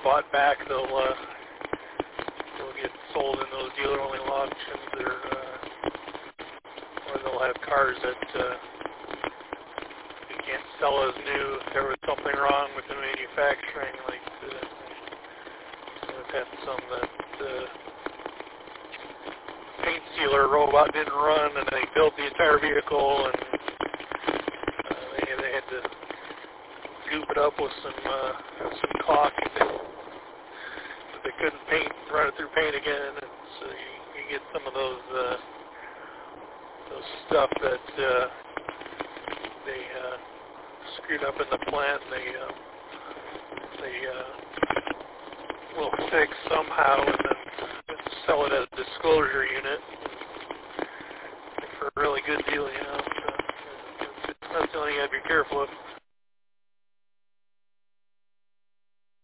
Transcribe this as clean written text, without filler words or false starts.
bought back, they'll get sold in those dealer-only auctions, or they'll have cars that you can't sell as new if there was something wrong with the manufacturing. Like we've had some that paint sealer robot didn't run, and they built the entire vehicle, and they had to goop it up with some caulk. They couldn't run it through paint again, and so you get some of those stuff that they screwed up in the plant. They will fix somehow, and then sell it as a disclosure unit for a really good deal. So it's not something you got to be careful of.